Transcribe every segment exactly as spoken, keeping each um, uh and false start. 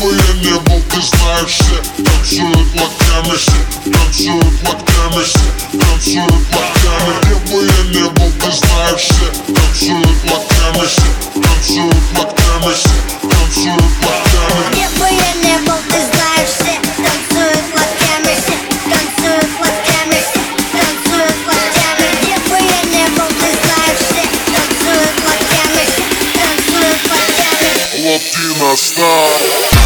бы я не был, ты знаешь, все танцуют локтями, все танцуют локтями, все танцуют локтями. Где бы я не был, ты знаешь, все танцуют локтями, все танцуют локтями, все танцуют локтями. Где бы я не был, ты знаешь, все танцуют локтями, все танцуют локтями, все танцуют локтями. Где бы я не был, ты знаешь, все танцуют локтями, все танцуют локтями. Латино Стар.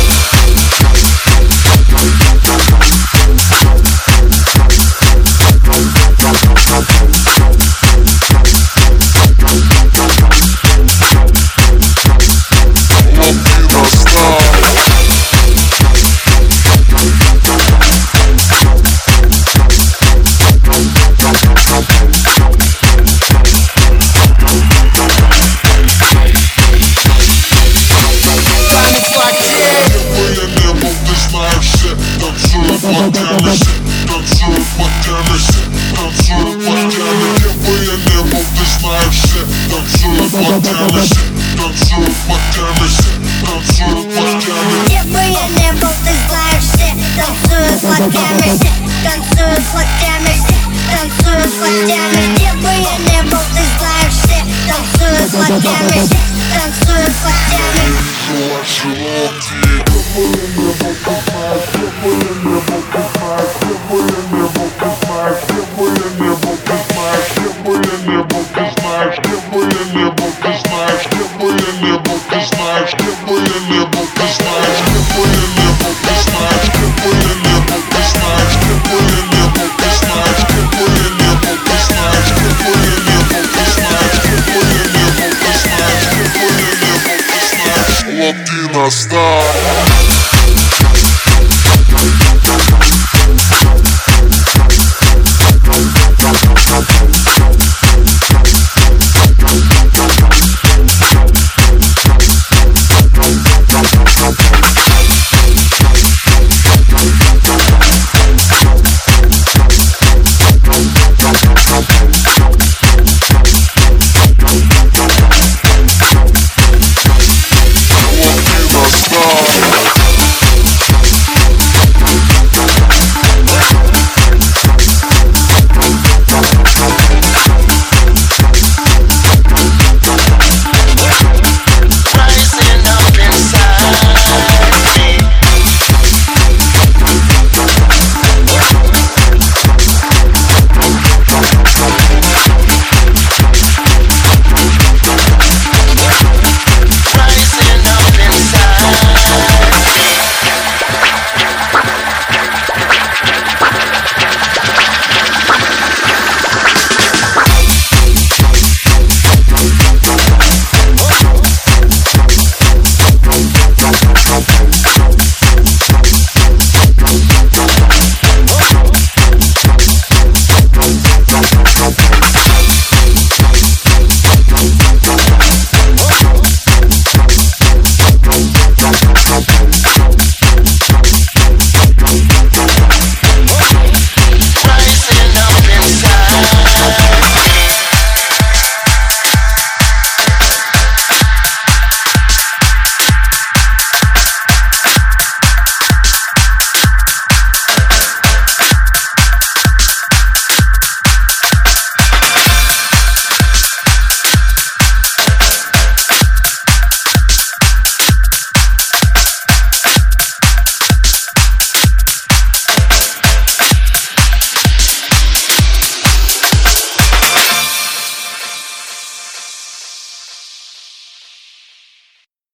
Танцуют локтями, танцуют локтями, танцуют локтями. Где бы я не был, ты знаешь, все танцуют локтями, танцуют локтями, танцуют локтями. Где бы я не был, ты знаешь, все танцуют локтями, все танцуют локтями, все танцуют локтями. Где бы я не был, ты знаешь, все танцуют локтями, все танцуют локтями. Ваши локти. Где бы я не был, ты знаешь, где бы я не был, ты знаешь, где бы я не был, ты знаешь, где бы я не был, ты знаешь, где бы я не был, ты знаешь, где бы я не был, ты знаешь, где бы я не был, ты знаешь, где бы я не был, ты знаешь, где бы я не был, ты знаешь, где бы я не был, ты знаешь, где бы я не был, ты знаешь, где бы я не был, ты знаешь, где бы я не был, ты знаешь, где бы я не был, ты знаешь, где бы я не был, ты знаешь. Латино Стар.